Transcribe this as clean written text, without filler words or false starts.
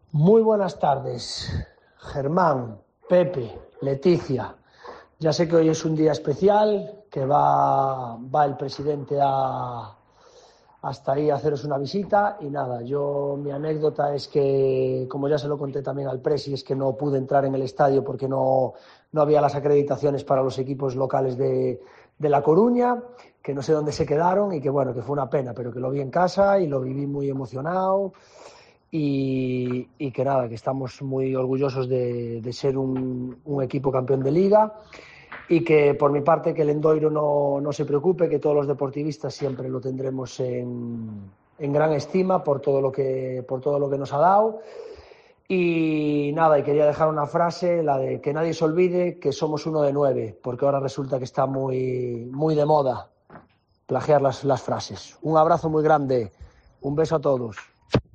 Muy buenas tardes, Germán, Pepe, Leticia. Ya sé que hoy es un día especial, que va el presidente hasta ahí a haceros una visita y nada, mi anécdota es que, como ya se lo conté también al presi, es que no pude entrar en el estadio porque no había las acreditaciones para los equipos locales de La Coruña, que no sé dónde se quedaron y que bueno, que fue una pena, pero que lo vi en casa y lo viví muy emocionado. Y que nada, que estamos muy orgullosos de ser un equipo campeón de liga y que por mi parte que el Endoiro no se preocupe, que todos los deportivistas siempre lo tendremos en gran estima por todo lo que nos ha dado. Y nada, y quería dejar una frase, la de que nadie se olvide que somos uno de nueve, porque ahora resulta que está muy de moda plagiar las frases. Un abrazo muy grande, un beso a todos.